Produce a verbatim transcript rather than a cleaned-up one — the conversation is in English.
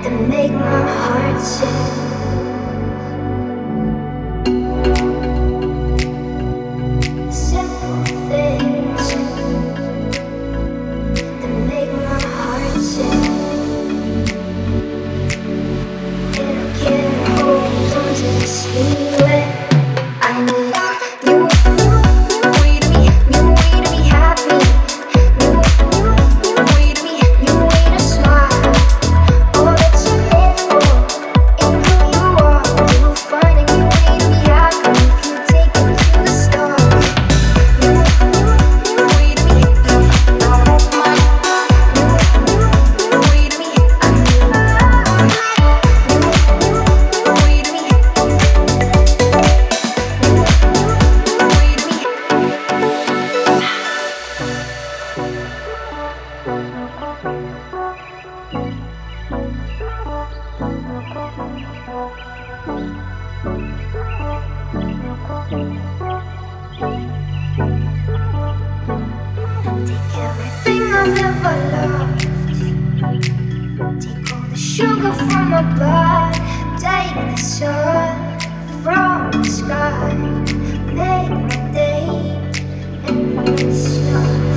that make my heart sing. Simple things that make my heart sing. And I can't hold on to this feeling. I need you, you way to be, you way to be happy. You, you, you way to be, you way to smile. All that you live for, in who you are, you'll find a new way to be happy if you take it to the stars. You, you, you way to be, my, you, you way to be, I need you, you way to be, you way to be. Take everything I've ever loved. Take all the sugar from my blood. Take the sun from the sky. Make my day endless.